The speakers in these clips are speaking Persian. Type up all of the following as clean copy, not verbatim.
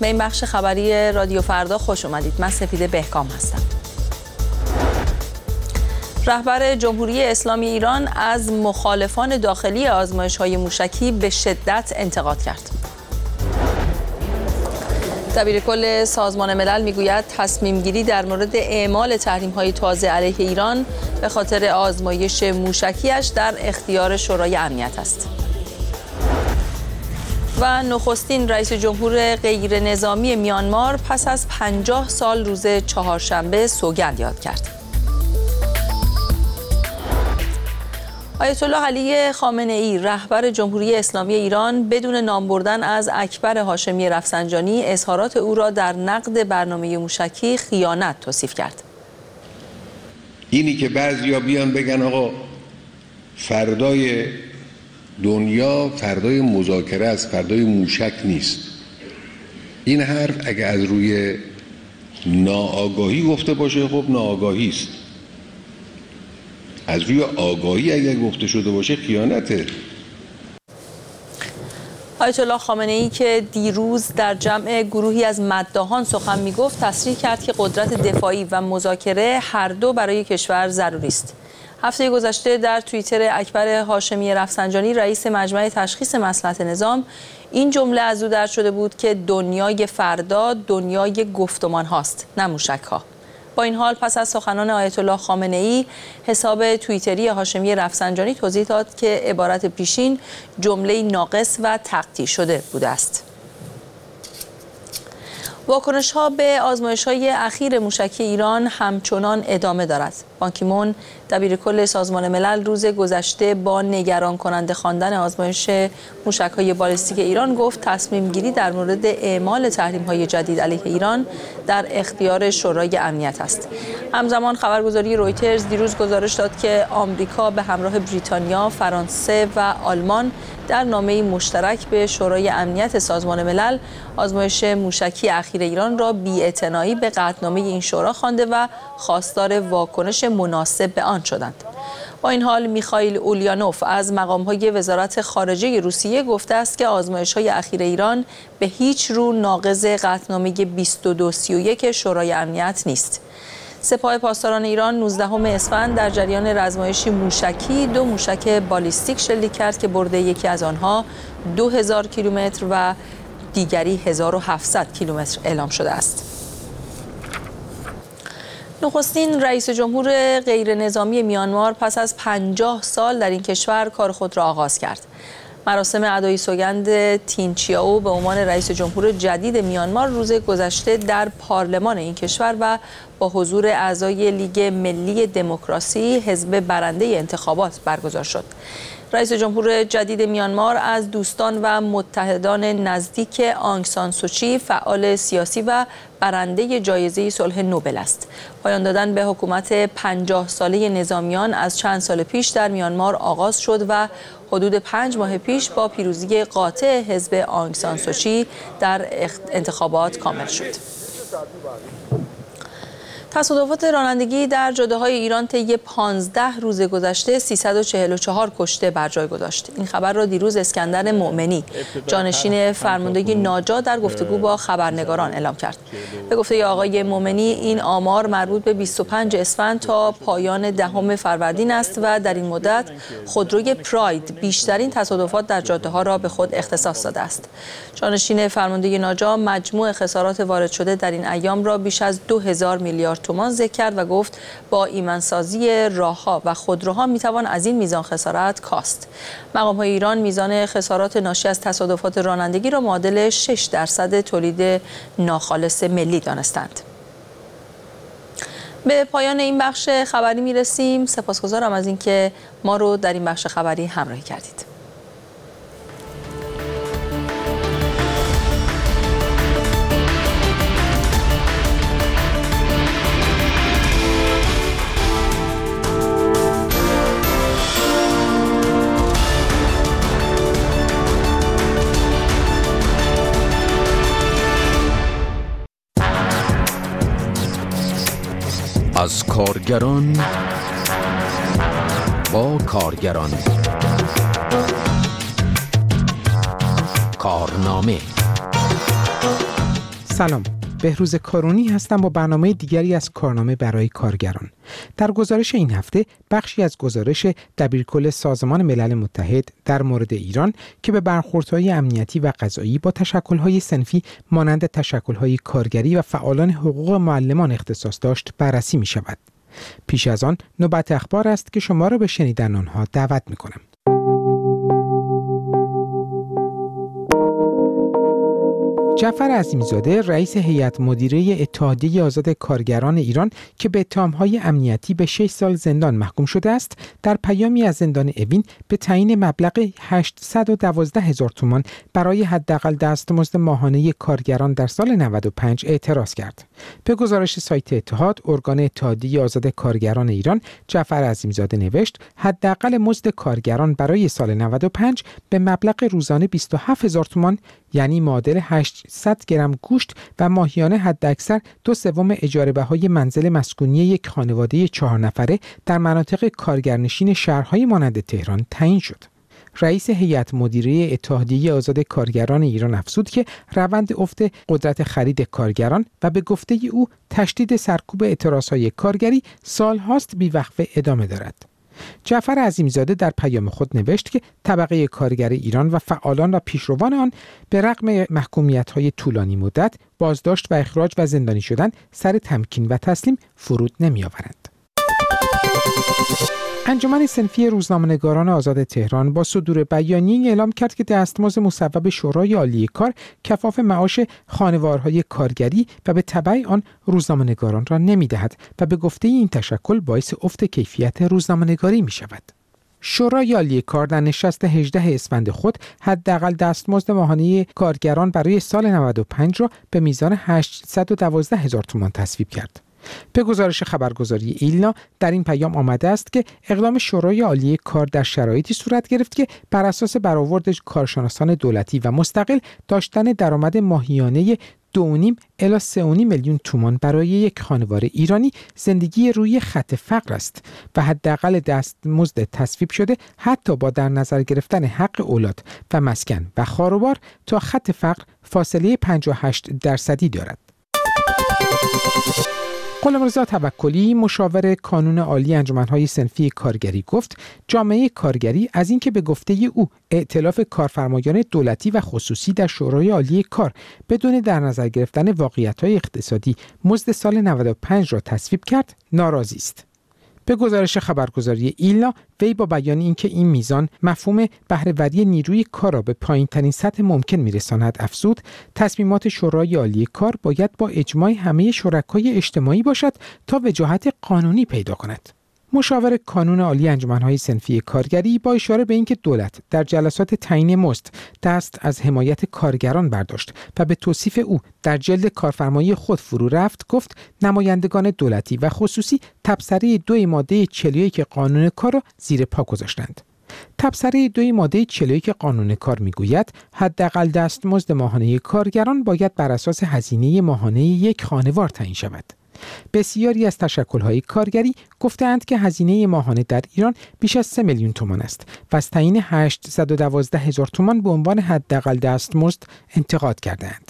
به این بخش خبری رادیو فردا خوش اومدید. من سپیده بهکام هستم. رهبر جمهوری اسلامی ایران از مخالفان داخلی آزمایش‌های موشکی به شدت انتقاد کرد. دبیرکل سازمان ملل میگوید تصمیم گیری در مورد اعمال تحریم‌های تازه علیه ایران به خاطر آزمایش موشکیش در اختیار شورای امنیت است. و نخستین رئیس جمهور غیر نظامی میانمار پس از 50 سال روز چهارشنبه سوگند یاد کرد. آیت الله علی خامنه ای رهبر جمهوری اسلامی ایران بدون نام بردن از اکبر هاشمی رفسنجانی اظهارات او را در نقد برنامه موشکی خیانت توصیف کرد. اینی که بعضیا بیان بگن آقا فردای دنیا فردای مذاکره است، فردای موشک نیست، این حرف اگه از روی ناآگاهی گفته باشه خب ناآگاهی است، از روی آگاهی اگر گفته شده باشه خیانته. آیت الله خامنه ای که دیروز در جمع گروهی از مداحان سخن میگفت تصریح کرد که قدرت دفاعی و مذاکره هر دو برای کشور ضروری است. هفته گذشته در توییتر اکبر هاشمی رفسنجانی رئیس مجمع تشخیص مصلحت نظام این جمله از او درج شده بود که دنیای فردا دنیای گفتمان هاست نه موشک ها. با این حال پس از سخنان آیت الله خامنه ای حساب توییتری هاشمی رفسنجانی توضیح داد که عبارت پیشین جمله ناقص و تقطیع شده بوده است. واکنش‌ها به آزمایش‌های اخیر موشکی ایران همچنان ادامه دارد. بان کی مون دبیرکل سازمان ملل روز گذشته با نگران کننده خواندن آزمایش موشک‌های بالستیک ایران گفت تصمیم گیری در مورد اعمال تحریم‌های جدید علیه ایران در اختیار شورای امنیت است. همزمان خبرگزاری رویترز دیروز گزارش داد که آمریکا به همراه بریتانیا، فرانسه و آلمان در نامه‌ای مشترک به شورای امنیت سازمان ملل آزمایش موشکی اخیر ایران را بی‌اعتنایی به قطعنامه این شورا خوانده و خواستار واکنش مناسب به آن شدند. با این حال میخائیل اولیانوف از مقام‌های وزارت خارجه روسیه گفته است که آزمایش‌های اخیر ایران به هیچ رو ناقض قطعنامه 2231 شورای امنیت نیست. سپاه پاسداران ایران 19 اسفند در جریان رزمایشی موشکی 2 موشک بالیستیک شلیک کرد که برده یکی از آنها 2000 کیلومتر و دیگری 1700 کیلومتر اعلام شده است. نخستین رئیس جمهور غیر نظامی میانمار پس از 50 سال در این کشور کار خود را آغاز کرد. مراسم ادای سوگند تین چیائو به عنوان رئیس جمهور جدید میانمار روز گذشته در پارلمان این کشور و با حضور اعضای لیگ ملی دموکراسی حزب برنده انتخابات برگزار شد. رئیس جمهور جدید میانمار از دوستان و متحدان نزدیک آنگ سان سوچی، فعال سیاسی و برنده جایزه صلح نوبل است. پایان دادن به حکومت 50 ساله نظامیان از چند سال پیش در میانمار آغاز شد و حدود 5 ماه پیش با پیروزی قاطع حزب آنگ سان سوچی در انتخابات کامل شد. تصادفات رانندگی در جاده‌های ایران طی 15 روز گذشته 344 کشته بر جای گذاشت. این خبر را دیروز اسکندر مؤمنی، جانشین فرمانده ناجا، در گفتگو با خبرنگاران اعلام کرد. به گفته آقای مؤمنی این آمار مربوط به 25 اسفند تا پایان 10 فروردین است و در این مدت خودروی پراید بیشترین تصادفات در جاده‌ها را به خود اختصاص داده است. جانشین فرمانده ناجا مجموع خسارات وارد شده در این ایام را بیش از 2000 میلیارد تومان ذکر کرد و گفت با ایمنسازی راه‌ها و خودروها میتوان از این میزان خسارت کاست. مقام‌های ایران میزان خسارات ناشی از تصادفات رانندگی را معادل 6% تولید ناخالص ملی دانستند. به پایان این بخش خبری میرسیم. سپاسگزارم از اینکه ما رو در این بخش خبری همراهی کردید. از کارگران با کارگران، کارنامه سلام، بهروز کارونی هستم با برنامه دیگری از کارنامه برای کارگران. در گزارش این هفته بخشی از گزارش دبیرکل سازمان ملل متحد در مورد ایران که به برخوردهای امنیتی و قضایی با تشکل‌های صنفی مانند تشکل‌های کارگری و فعالان حقوق معلمان اختصاص داشت بررسی می‌شود. پیش از آن نوبت اخبار است که شما را به شنیدن آنها دعوت می‌کنم. جعفر عظیمی‌زاده رئیس هیئت مدیره اتحادیه آزاد کارگران ایران که به اتهام‌های امنیتی به 6 سال زندان محکوم شده است، در پیامی از زندان اوین به تعیین مبلغ 812,000 تومان برای حداقل دستمزد ماهانه کارگران در سال 95 اعتراض کرد. به گزارش سایت اتحاد، ارگان اتحادیه آزاد کارگران ایران، جعفر عظیمی‌زاده نوشت حداقل مزد کارگران برای سال 95 به مبلغ روزانه 27,000 تومان یعنی معادل 800 گرم گوشت و ماهیانه حداکثر 2/3 اجاره بهای منزل مسکونی یک خانواده 4 نفره در مناطق کارگرنشین شهرهای مانند تهران تعیین شد. رئیس هیئت مدیره اتحادیه آزاد کارگران ایران افزود که روند افت قدرت خرید کارگران و به گفته او تشدید سرکوب اعتراضهای کارگری سالهاست بی‌وقفه ادامه دارد. جعفر عظیمی‌زاده در پیام خود نوشت که طبقه کارگر ایران و فعالان و پیشروان آن به رغم محکومیت‌های طولانی مدت، بازداشت و اخراج و زندانی شدن سر تمکین و تسلیم فرود نمی‌آورند. انجمن صنفی روزنامه‌نگاران آزاد تهران با صدور بیانیه‌ای اعلام کرد که دستمزد مصوب شورای عالی کار کفاف معاش خانوارهای کارگری و به تبع آن روزنامه‌نگاران را نمی‌دهد و به گفته این تشکل باعث افت کیفیت روزنامه‌نگاری می‌شود. شورای عالی کار در نشست 18 اسفند خود حداقل دستمزد ماهانه کارگران برای سال 95 را به میزان 812,000 تومان تصویب کرد. به گزارش خبرگزاری ایلنا در این پیام آمده است که اقدام شورای عالی کار در شرایطی صورت گرفت که بر اساس برآورد کارشناسان دولتی و مستقل داشتن درآمد ماهیانه 2.5 الی 3.5 میلیون تومان برای یک خانواده ایرانی زندگی روی خط فقر است و حداقل دستمزد تصویب شده حتی با در نظر گرفتن حق اولاد و مسکن و خاروبار تا خط فقر فاصله 58% دارد. غلامرضا توکلی مشاور کانون عالی انجمن‌های صنفی کارگری گفت جامعه کارگری از اینکه به گفته او ائتلاف کارفرمایان دولتی و خصوصی در شورای عالی کار بدون در نظر گرفتن واقعیت‌های اقتصادی مزد سال 95 را تصویب کرد ناراضی است. به گزارش خبرگزاری ایلنا وی با بیان اینکه این میزان مفهوم بهره‌وری نیروی کار را به پایین‌ترین سطح ممکن می‌رساند افزود تصمیمات شورای عالی کار باید با اجماع همه شرکای اجتماعی باشد تا وجاهت قانونی پیدا کند. مشاور کانون عالی انجمن‌های صنفی کارگری با اشاره به اینکه دولت در جلسات تعیین مزد دست از حمایت کارگران برداشت و به توصیف او در جلد کارفرمایی خود فرو رفت گفت نمایندگان دولتی و خصوصی تبصره 2 ماده 41 قانون کار را زیر پا گذاشتند. تبصره 2 ماده 41 قانون کار میگوید حداقل دستمزد ماهانه کارگران باید بر اساس هزینه ماهانه یک خانوار تعیین شود. بسیاری از تشکل‌های کارگری گفتند که هزینه ماهانه در ایران بیش از 3 میلیون تومان است و از تعیین 812,000 تومان به عنوان حداقل دستمزد انتقاد کردند.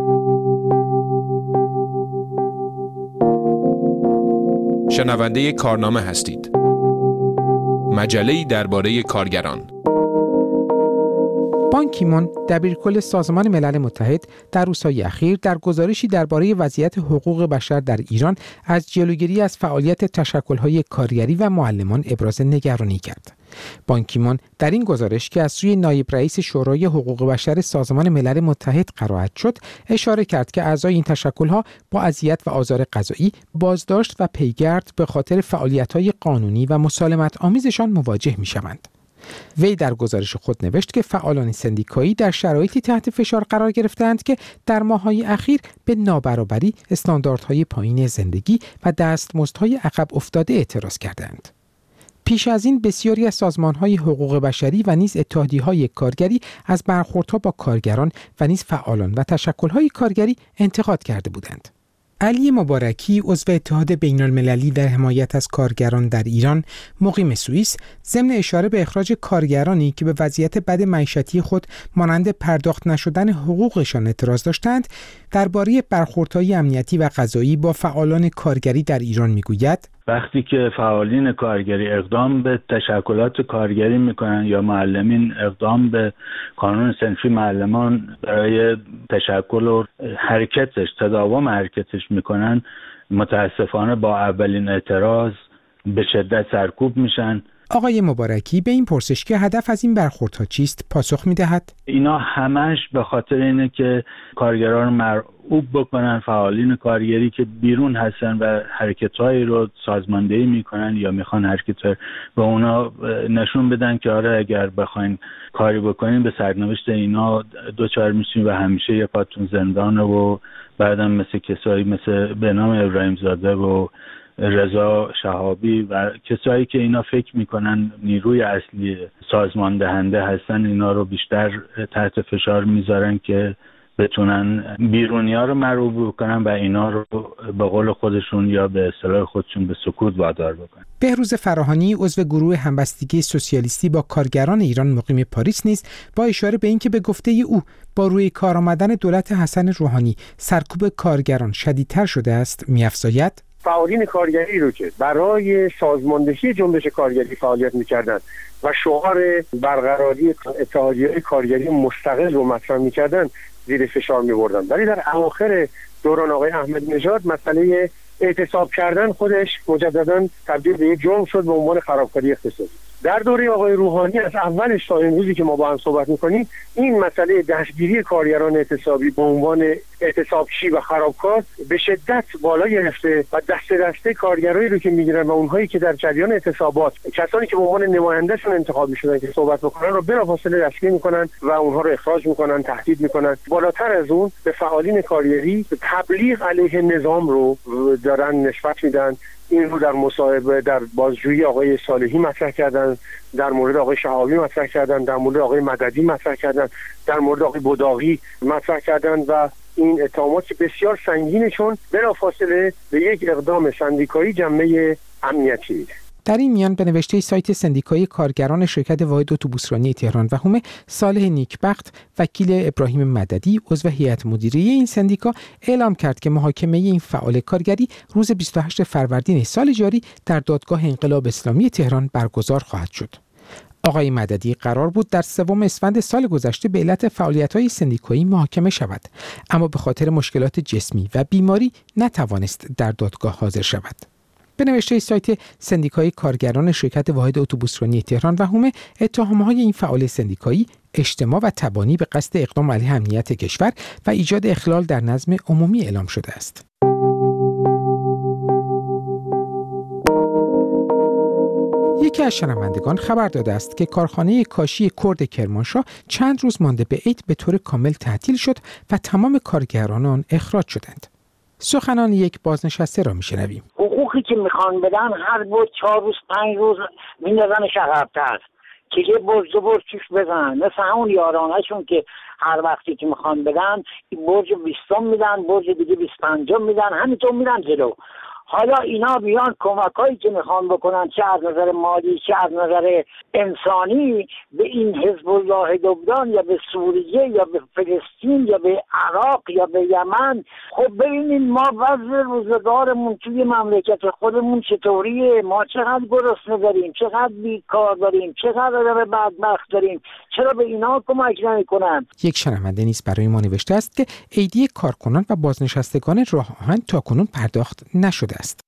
شنونده کارنامه هستید. مجله‌ای درباره کارگران. بان کی مون دبیرکل سازمان ملل متحد در روزهای اخیر در گزارشی درباره وضعیت حقوق بشر در ایران از جلوگیری از فعالیت تشکل‌های کارگری و معلمان ابراز نگرانی کرد. بان کی مون در این گزارش که از سوی نایب رئیس شورای حقوق بشر سازمان ملل متحد قرائت شد، اشاره کرد که اعضای این تشکل‌ها با اذیت و آزار قضایی، بازداشت و پیگرد به خاطر فعالیت‌های قانونی و مسالمت آمیزشان مواجه می‌شوند. وی در گزارش خود نوشت که فعالان سندیکایی در شرایطی تحت فشار قرار گرفتند که در ماه‌های اخیر به نابرابری، استانداردهای پایین زندگی و دستمزدهای عقب افتاده اعتراض کردند. پیش از این بسیاری از سازمان‌های حقوق بشری و نیز اتحادیه‌های کارگری از برخوردها با کارگران و نیز فعالان و تشکل‌های کارگری انتقاد کرده بودند. علی مبارکی عضو اتحاد بین‌المللی در حمایت از کارگران در ایران مقیم سوئیس ضمن اشاره به اخراج کارگرانی که به وضعیت بد معیشتی خود مانند پرداخت نشدن حقوقشان اعتراض داشتند درباره برخوردهای امنیتی و قضایی با فعالان کارگری در ایران میگوید وقتی که فعالین کارگری اقدام به تشکلات کارگری میکنن یا معلمین اقدام به قانون صنفی معلمان برای تشکل و حرکتش تداوم حرکتش میکنن، متاسفانه با اولین اعتراض به شدت سرکوب میشن. آقای مبارکی به این پرسش که هدف از این برخوردها چیست پاسخ میدهد اینا همش به خاطر اینه که کارگران رو مرعوب بکنن، فعالین کارگری که بیرون هستن و حرکت‌هایی رو سازماندهی میکنن یا میخوان حرکت‌ها به اونا نشون بدن که آره اگر بخواین کاری بکنین به سرنوشت اینا دوچار میشین و همیشه یه پاتون زندانه و بعدم مثل کسایی مثل به نام ابراهیم زاده و رضا شهابی و کسایی که اینا فکر میکنن نیروی اصلی سازمان دهنده هستن اینا رو بیشتر تحت فشار میذارن که بتونن بیرونی‌ها رو مرعوب بکنن و اینا رو به قول خودشون یا به اصطلاح خودشون به سکوت وادار بکنن. بهروز فراهانی عضو گروه همبستگی سوسیالیستی با کارگران ایران مقیم پاریس نیز با اشاره به اینکه به گفته او با روی کار آمدن دولت حسن روحانی سرکوب کارگران شدیدتر شده است می‌افزاید فعالین کارگری رو که برای سازماندهی جنبش کارگری فعالیت می‌کردند و شعار برقراری اتحادیه‌های کارگری مستقل رو مطرح می‌کردند زیر فشار می‌بردن. ولی در اواخر دوران آقای احمدی نژاد مسئله اعتصاب کردن خودش مجدداً تبدیل به یک جرم شد به عنوان خرابکاری اقتصادی. در دوره آقای روحانی از اولش تا امروزی که ما با هم صحبت می‌کنیم این مسئله دستگیری کارگران اعتصابی به عنوان اعتصابچی و خرابکار به شدت بالا گرفته و دسته کارگرایی رو که می‌گیرن و اونهایی که در جریان اعتصابات کسانی که به عنوان نمایندهشون انتخاب می‌شدن که صحبت بکنن رو بلافاصله دستگیر می‌کنن و اونها رو اخراج می‌کنن، تهدید می‌کنن. بالاتر از اون به فعالین کارگری تبلیغ علیه نظام رو دارن نسبت میدن. این رو در مصاحبه در بازجویی آقای صالحی مطرح کردن، در مورد آقای شهابی مطرح کردن، در مورد آقای مددی مطرح کردن، در مورد آقای بداغی مطرح کردن و این اتهامات بسیار سنگینه چون بلافاصله به یک اقدام سندیکایی جنبه امنیتی. در این میان به نوشته سایت سندیکای کارگران شرکت واحد اتوبوسرانی تهران و حومه صالح نیکبخت وکیل ابراهیم مددی عضو هیئت مدیره این سندیکا اعلام کرد که محاکمه این فعال کارگری روز 28 فروردین سال جاری در دادگاه انقلاب اسلامی تهران برگزار خواهد شد. آقای مددی قرار بود در 3 اسفند سال گذشته به علت فعالیت‌های سندیکایی محاکمه شود، اما به خاطر مشکلات جسمی و بیماری نتوانست در دادگاه حاضر شود. به نوشته سایت سندیکای کارگران شرکت واحد اتوبوسرانی تهران و حومه اتهام‌های این فعال سندیکایی اجتماع و تبانی به قصد اقدام علیه امنیت کشور و ایجاد اخلال در نظم عمومی اعلام شده است. یکی از شنوندگان خبر داده است که کارخانه کاشی کرد کرمانشاه چند روز مانده به عید به طور کامل تعطیل شد و تمام کارگران آن اخراج شدند. سخنان یک بازنشسته را میشنویم. حقوقی که میخوان بدن هر بود 4 روز 5 روز میندازنش عقب‌تر که یه برج دو برج توش بزنن، مثل همون یارانه‌شون که هر وقتی که میخوان بدن برج 20 میدن، برج دیگه 25 میدن، همینطور میدن جلو. حالا اینا بیان کمکایی که میخوان بکنن چه از نظر مالی چه از نظر انسانی به این حزب الله لبنان یا به سوریه یا به فلسطین یا به عراق یا به یمن. خب ببینید ما وضع روزگارمون توی مملکت خودمون چطوریه، ما چقدر گرسنه داریم، چقدر بیکار داریم، چقدر بدبخت داریم، چرا به اینا کمک نمیکنن؟ یک شنونده نیز برای ما نوشته است که ایدی کارکنان و بازنشستگان راه آهن تاکنون پرداخت نشده است.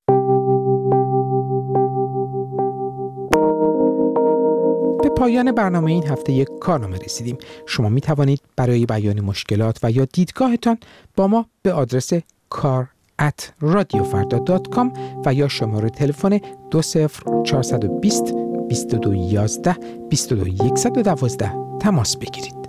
به پایان برنامه این هفته یک کارنامه رسیدیم. شما می توانید برای بیان مشکلات و یا دیدگاهتان با ما به آدرس kar@radiofarda.com و یا شماره تلفن 20420 2211 22112 تماس بگیرید.